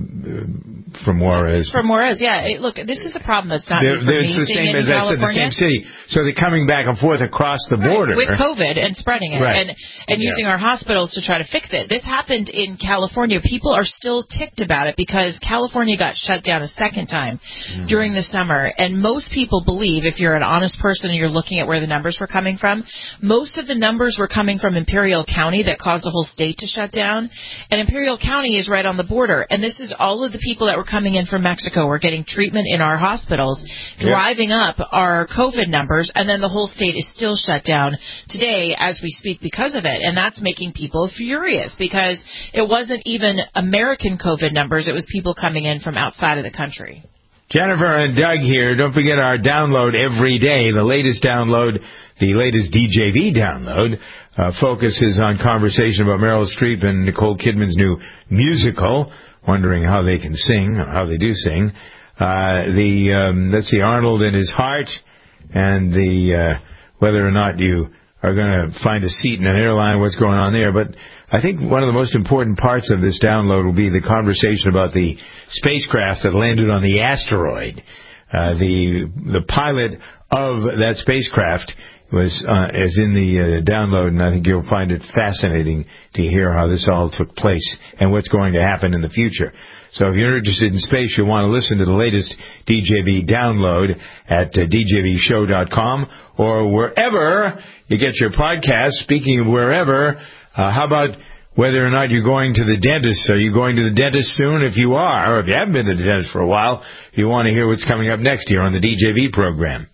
from Juarez. From Juarez, yeah. It, look, this is a problem that's not they're, new for they're, me. It's the same, in as I said, the same city. So they're coming back and forth across the right, border. with COVID and spreading it right. and, and yeah. using our hospitals to try to fix it. This happened in California. People are still ticked about it because California got shut down a second time mm. during the summer. And most people believe, if you're an honest person and you're looking at where the numbers were coming from, most of the numbers were coming from Imperial County that caused the whole state to shut down. And Imperial County is right on the border, and this is all of the people that were coming in from Mexico were getting treatment in our hospitals, driving yep. up our COVID numbers, and then the whole state is still shut down today as we speak because of it, and that's making people furious because it wasn't even American COVID numbers, it was people coming in from outside of the country. Jennifer and Doug here. Don't forget our download every day, the latest download, the latest D J V download. Uh, focuses on conversation about Meryl Streep and Nicole Kidman's new musical, wondering how they can sing, or how they do sing. Uh, the, um, let's see, Arnold and His Heart, and the, uh, whether or not you are going to find a seat in an airline, what's going on there. But I think one of the most important parts of this download will be the conversation about the spacecraft that landed on the asteroid. Uh, the, the pilot of that spacecraft was uh, is in the uh, download, and I think you'll find it fascinating to hear how this all took place and what's going to happen in the future. So if you're interested in space, you'll want to listen to the latest D J V download at uh, d j v show dot com or wherever you get your podcast. Speaking of wherever, uh, how about whether or not you're going to the dentist. Are you going to the dentist soon? If you are, or if you haven't been to the dentist for a while, you want to hear what's coming up next here on the D J V program.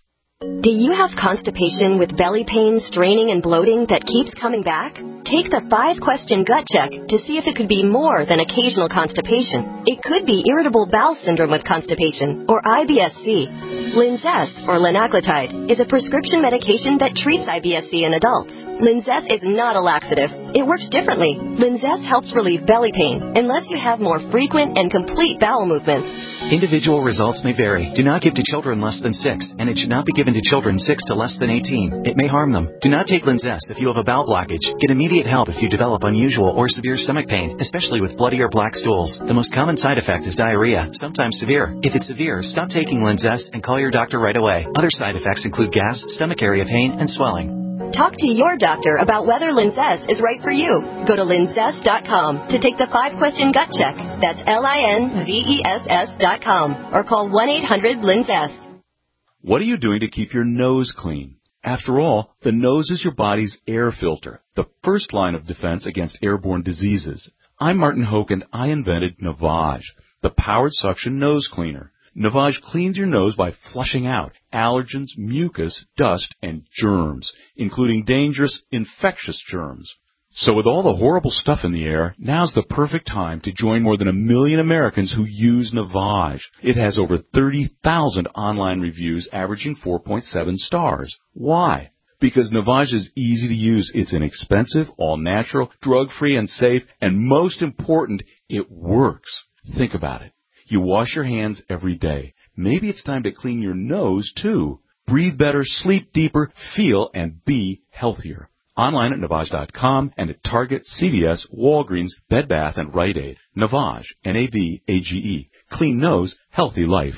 Do you have constipation with belly pain, straining, and bloating that keeps coming back? Take the five-question gut check to see if it could be more than occasional constipation. It could be irritable bowel syndrome with constipation, or I B S C. Linzess, or linaclotide, is a prescription medication that treats I B S C in adults. Linzess is not a laxative. It works differently. Linzess helps relieve belly pain and lets you have more frequent and complete bowel movements. Individual results may vary. Do not give to children less than six, and it should not be given to children six to less than eighteen. It may harm them. Do not take Linzess if you have a bowel blockage. Get immediate help if you develop unusual or severe stomach pain, especially with bloody or black stools. The most common side effect is diarrhea, sometimes severe. If it's severe, stop taking Linzess and call your doctor right away. Other side effects include gas, stomach area pain, and swelling. Talk to your doctor about whether Linzess is right for you. Go to linzess dot com to take the five-question gut check. That's L I N Z E S S dot com. Or call one eight hundred linzess. What are you doing to keep your nose clean? After all, the nose is your body's air filter, the first line of defense against airborne diseases. I'm Martin Hoke, and I invented Navage, the powered suction nose cleaner. Navage cleans your nose by flushing out allergens, mucus, dust, and germs, including dangerous infectious germs. So with all the horrible stuff in the air, now's the perfect time to join more than a million Americans who use Navage. It has over thirty thousand online reviews averaging four point seven stars. Why? Because Navage is easy to use. It's inexpensive, all-natural, drug-free, and safe, and most important, it works. Think about it. You wash your hands every day. Maybe it's time to clean your nose, too. Breathe better, sleep deeper, feel, and be healthier. Online at Navage dot com and at Target, C V S, Walgreens, Bed Bath, and Rite Aid. Navage, N A V A G E. Clean nose, healthy life.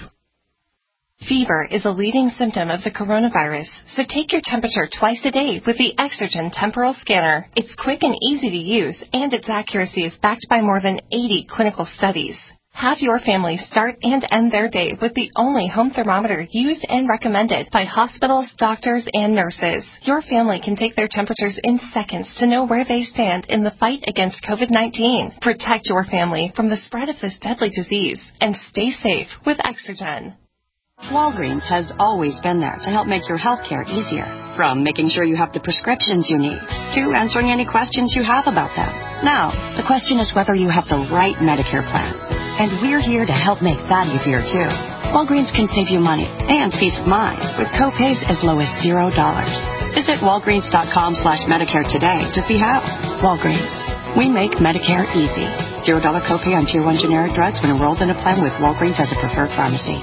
Fever is a leading symptom of the coronavirus, so take your temperature twice a day with the Exergen Temporal Scanner. It's quick and easy to use, and its accuracy is backed by more than eighty clinical studies. Have your family start and end their day with the only home thermometer used and recommended by hospitals, doctors, and nurses. Your family can take their temperatures in seconds to know where they stand in the fight against COVID nineteen. Protect your family from the spread of this deadly disease and stay safe with Exergen. Walgreens has always been there to help make your healthcare easier. From making sure you have the prescriptions you need to answering any questions you have about them. Now, the question is whether you have the right Medicare plan. And we're here to help make that easier, too. Walgreens can save you money and peace of mind with co-pays as low as zero dollars. Visit walgreens dot com slash Medicare today to see how. Walgreens. We make Medicare easy. Zero dollar copay on Tier one generic drugs when enrolled in a plan with Walgreens as a preferred pharmacy.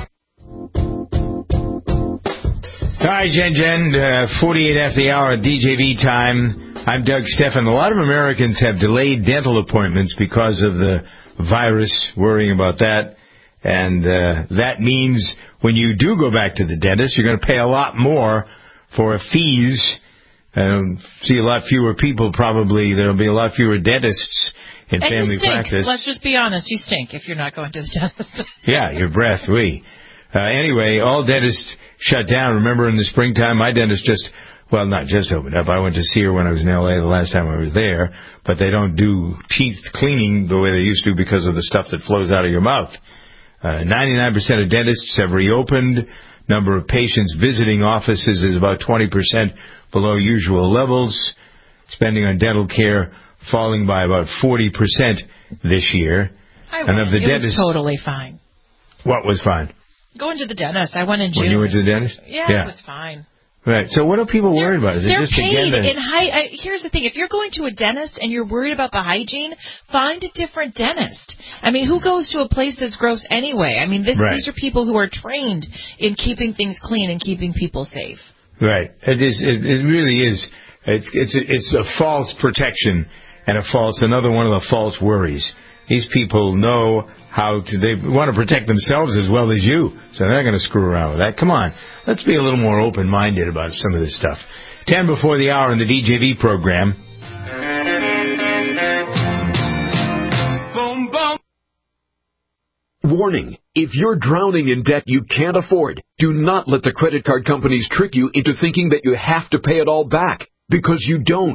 Hi, Jen Jen, uh, forty-eight after the hour at D J V time. I'm Doug Stephan. A lot of Americans have delayed dental appointments because of the virus, worrying about that. And uh, that means when you do go back to the dentist, you're going to pay a lot more for fees. Um, see a lot fewer people probably. There will be a lot fewer dentists in and family you stink. practice. Let's just be honest. You stink if you're not going to the dentist. Yeah, your breath, we. Uh, anyway, all dentists shut down. Remember in the springtime, my dentist just, well, not just opened up. I went to see her when I was in L A the last time I was there, but they don't do teeth cleaning the way they used to because of the stuff that flows out of your mouth. Uh, ninety-nine percent of dentists have reopened. Number of patients visiting offices is about twenty percent below usual levels. Spending on dental care falling by about forty percent this year. I and went. of the it dentists, was totally fine. What was fine? Going to the dentist. I went in June. When you went to the dentist? Yeah, yeah. it was fine. Right. So what are people worried about? Is it They're just paid again the... in high. I, here's the thing: if you're going to a dentist and you're worried about the hygiene, find a different dentist. I mean, who goes to a place that's gross anyway? I mean, this, right. these are people who are trained in keeping things clean and keeping people safe. Right. It is. It, it really is. It's it's a, it's a false protection and a false another one of the false worries. These people know how to, they want to protect themselves as well as you, so they're not going to screw around with that. Come on, let's be a little more open-minded about some of this stuff. Ten before the hour in the D J V program. Boom, boom. Warning, if you're drowning in debt you can't afford, do not let the credit card companies trick you into thinking that you have to pay it all back, because you don't.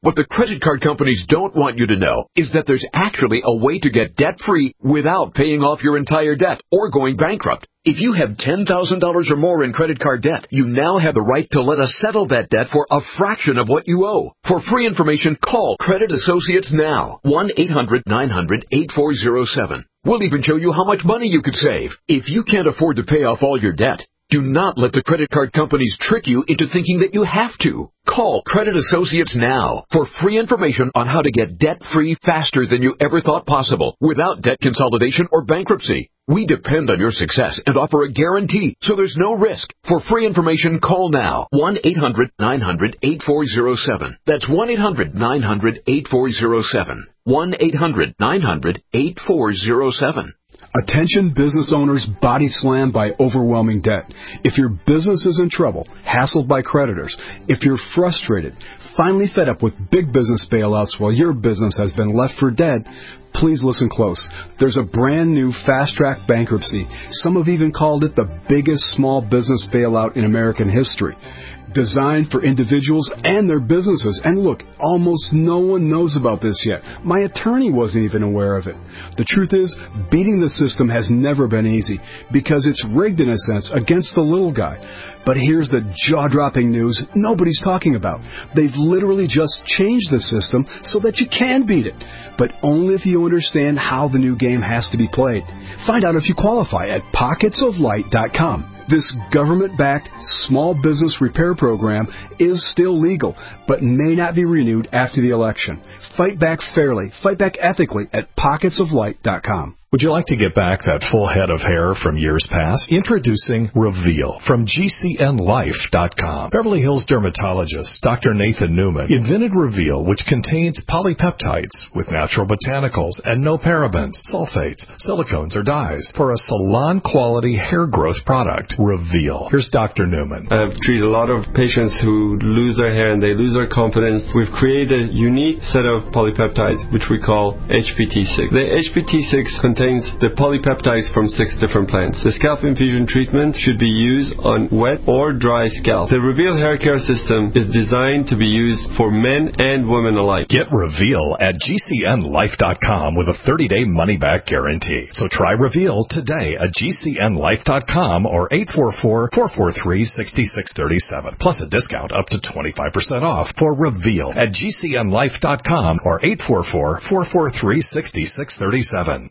What the credit card companies don't want you to know is that there's actually a way to get debt-free without paying off your entire debt or going bankrupt. If you have ten thousand dollars or more in credit card debt, you now have the right to let us settle that debt for a fraction of what you owe. For free information, call Credit Associates now. one eight hundred nine hundred eight four zero seven. We'll even show you how much money you could save. If you can't afford to pay off all your debt, do not let the credit card companies trick you into thinking that you have to. Call Credit Associates now for free information on how to get debt-free faster than you ever thought possible without debt consolidation or bankruptcy. We depend on your success and offer a guarantee, so there's no risk. For free information, call now. one eight hundred nine hundred eight four zero seven. That's one eight hundred nine hundred eight four zero seven. one eight hundred nine hundred eight four zero seven. Attention business owners body slammed by overwhelming debt. If your business is in trouble, hassled by creditors, if you're frustrated, finally fed up with big business bailouts while your business has been left for dead, please listen close. There's a brand new fast-track bankruptcy. Some have even called it the biggest small business bailout in American history. Designed for individuals and their businesses. And look, almost no one knows about this yet. My attorney wasn't even aware of it. The truth is, beating the system has never been easy because it's rigged in a sense against the little guy. But here's the jaw-dropping news nobody's talking about. They've literally just changed the system so that you can beat it, but only if you understand how the new game has to be played. Find out if you qualify at pockets of light dot com. This government-backed small business repair program is still legal, but may not be renewed after the election. Fight back fairly, fight back ethically at pockets of light dot com. Would you like to get back that full head of hair from years past? Introducing Reveal from G C N life dot com. Beverly Hills dermatologist Doctor Nathan Newman invented Reveal, which contains polypeptides with natural botanicals and no parabens, sulfates, silicones, or dyes for a salon-quality hair growth product. Reveal. Here's Doctor Newman. I've treated a lot of patients who lose their hair and they lose their confidence. We've created a unique set of polypeptides, which we call H P T six. The H P T six contains the polypeptides from six different plants. The scalp infusion treatment should be used on wet or dry scalp. The Reveal hair care system is designed to be used for men and women alike. Get Reveal at G C N life dot com with a thirty-day money-back guarantee. So try Reveal today at G C N life dot com or eight four four, four four three, six six three seven. Plus a discount up to twenty-five percent off for Reveal at G C N life dot com or eight four four, four four three, six six three seven.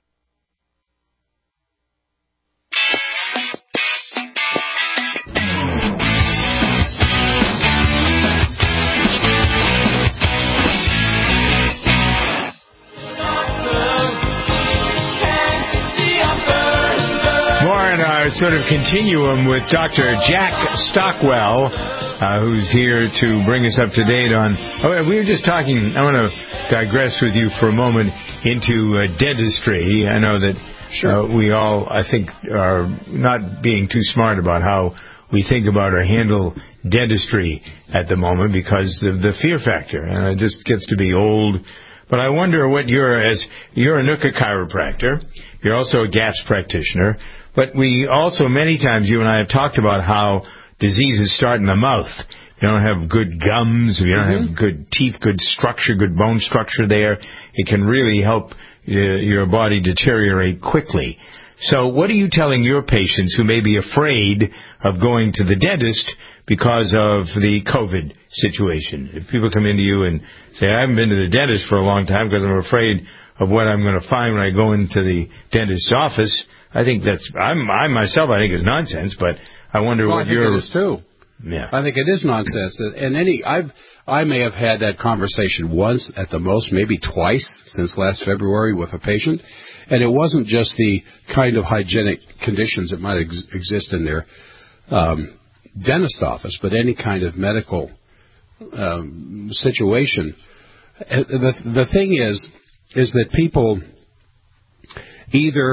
Our sort of continuum with Doctor Jack Stockwell, uh, who's here to bring us up to date on. Oh, we were just talking. I want to digress with you for a moment into uh, dentistry. I know that sure. uh, we all, I think, are not being too smart about how we think about or handle dentistry at the moment because of the fear factor, and it just gets to be old. But I wonder what you're as you're a N U C C A chiropractor. You're also a GAPS practitioner. But we also, many times, you and I have talked about how diseases start in the mouth. If you don't have good gums, if you don't mm-hmm. have good teeth, good structure, good bone structure there, it can really help uh, your body deteriorate quickly. So what are you telling your patients who may be afraid of going to the dentist because of the COVID situation? If people come into you and say, I haven't been to the dentist for a long time because I'm afraid of what I'm going to find when I go into the dentist's office, I think that's, I'm, I myself, I think is nonsense, but I wonder well, what I think you're... it is too. Yeah. I think it is nonsense. And any, I've, I may have had that conversation once at the most, maybe twice since last February with a patient. And it wasn't just the kind of hygienic conditions that might ex- exist in their um, dentist office, but any kind of medical um, situation. The, the thing is, is that people either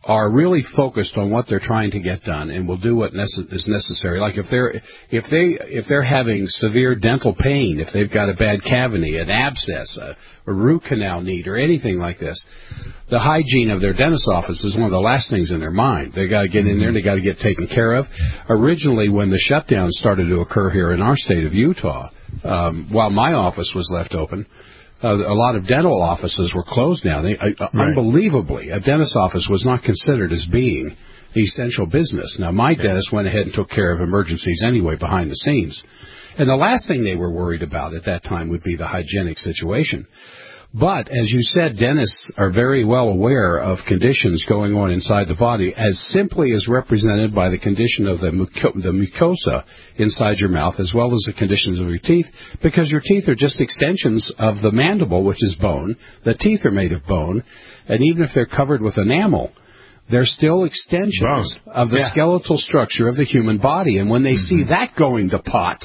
are really focused on what they're trying to get done and will do what nece- is necessary. Like if they're if they if they're having severe dental pain, if they've got a bad cavity, an abscess, a, a root canal need, or anything like this, the hygiene of their dentist's office is one of the last things in their mind. They got to get in there. They got to get taken care of. Originally, when the shutdown started to occur here in our state of Utah, um, while my office was left open, Uh, a lot of dental offices were closed down. They, uh, right. Unbelievably, a dentist's office was not considered as being essential business. Now, my dentist went ahead and took care of emergencies anyway behind the scenes. And the last thing they were worried about at that time would be the hygienic situation. But, as you said, dentists are very well aware of conditions going on inside the body, as simply as represented by the condition of the, muco- the mucosa inside your mouth, as well as the conditions of your teeth, because your teeth are just extensions of the mandible, which is bone. The teeth are made of bone, and even if they're covered with enamel, they're still extensions bone. of the yeah. skeletal structure of the human body. And when they mm-hmm. see that going to pot,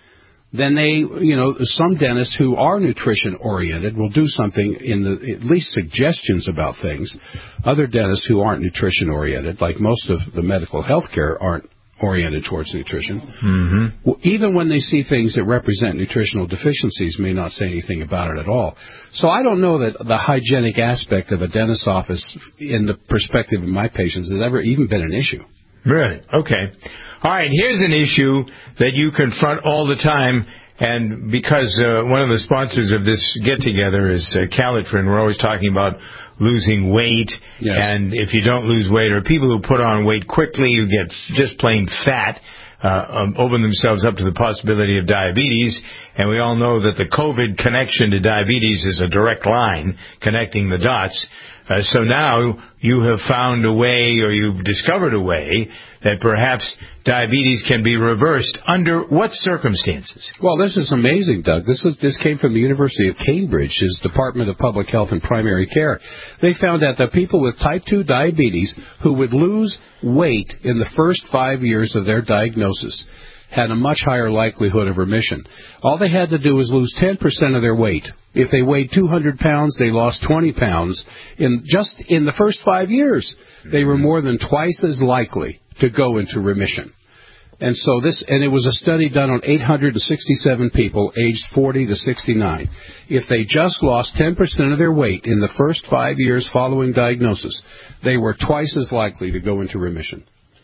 then they, you know, some dentists who are nutrition-oriented will do something in the, at least suggestions about things. Other dentists who aren't nutrition-oriented, like most of the medical health care aren't oriented towards nutrition, mm-hmm. well, even when they see things that represent nutritional deficiencies, may not say anything about it at all. So I don't know that the hygienic aspect of a dentist's office, in the perspective of my patients, has ever even been an issue. Really? Okay. All right, here's an issue that you confront all the time, and because uh, one of the sponsors of this get-together is uh, Calitrin, we're always talking about losing weight, yes. and if you don't lose weight, or people who put on weight quickly, who get just plain fat, uh, um, open themselves up to the possibility of diabetes, and we all know that the COVID connection to diabetes is a direct line connecting the dots. Uh, so now you have found a way, or you've discovered a way, that perhaps diabetes can be reversed. Under what circumstances? Well, this is amazing, Doug. This is this came from the University of Cambridge's Department of Public Health and Primary Care. They found out that people with type two diabetes who would lose weight in the first five years of their diagnosis had a much higher likelihood of remission. All they had to do was lose ten percent of their weight. If they weighed two hundred pounds, they lost twenty pounds. In just in the first five years, they were more than twice as likely to go into remission. And so this, and it was a study done on eight hundred sixty-seven people aged forty to sixty-nine. If they just lost ten percent of their weight in the first five years following diagnosis, they were twice as likely to go into remission.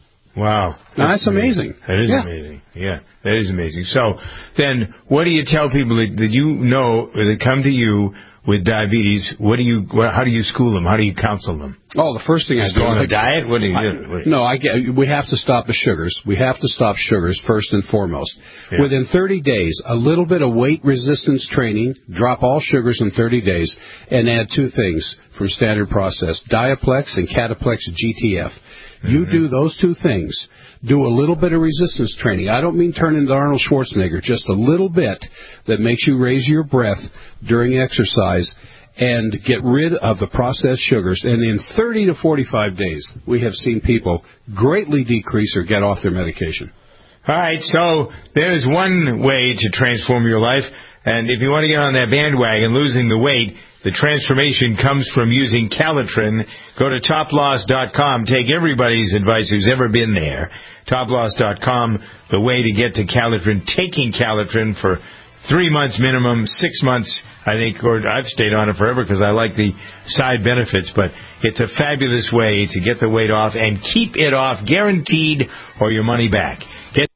Wow. Now, that's amazing. amazing. That is yeah. amazing. Yeah, that is amazing. So then what do you tell people that, that you know that come to you with diabetes? What do you, what, how do you school them? How do you counsel them? Oh, the first thing I do is... Go on a diet? What do you I, do? What do you, no, I get, we have to stop the sugars. We have to stop sugars first and foremost. Yeah. Within thirty days, a little bit of weight resistance training, drop all sugars in thirty days, and add two things from standard process, Diaplex and Cataplex G T F. You mm-hmm. do those two things. Do a little bit of resistance training. I don't mean turn into Arnold Schwarzenegger, just a little bit that makes you raise your breath during exercise and get rid of the processed sugars. And in thirty to forty-five days, we have seen people greatly decrease or get off their medication. All right, so there's one way to transform your life. And if you want to get on that bandwagon, losing the weight, the transformation comes from using Calitrin. Go to top loss dot com. Take everybody's advice who's ever been there. top loss dot com, the way to get to Calitrin. Taking Calitrin for three months minimum, six months, I think, or I've stayed on it forever because I like the side benefits. But it's a fabulous way to get the weight off and keep it off, guaranteed, or your money back. Get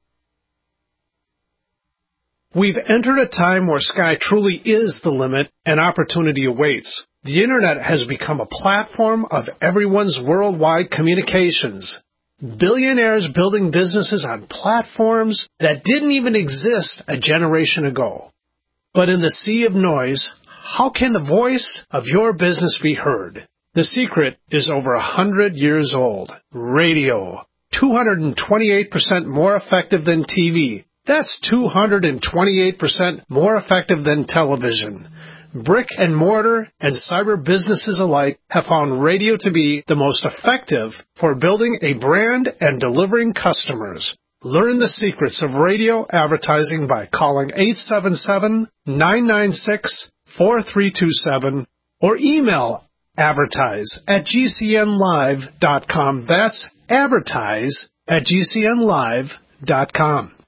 We've entered a time where sky truly is the limit and opportunity awaits. The Internet has become a platform of everyone's worldwide communications. Billionaires building businesses on platforms that didn't even exist a generation ago. But in the sea of noise, how can the voice of your business be heard? The secret is over a hundred years old. Radio. two hundred twenty-eight percent more effective than T V. That's two hundred twenty-eight percent more effective than television. Brick and mortar and cyber businesses alike have found radio to be the most effective for building a brand and delivering customers. Learn the secrets of radio advertising by calling eight seven seven, nine nine six, four three two seven or email advertise at G C N live dot com. That's advertise at G C N live dot com.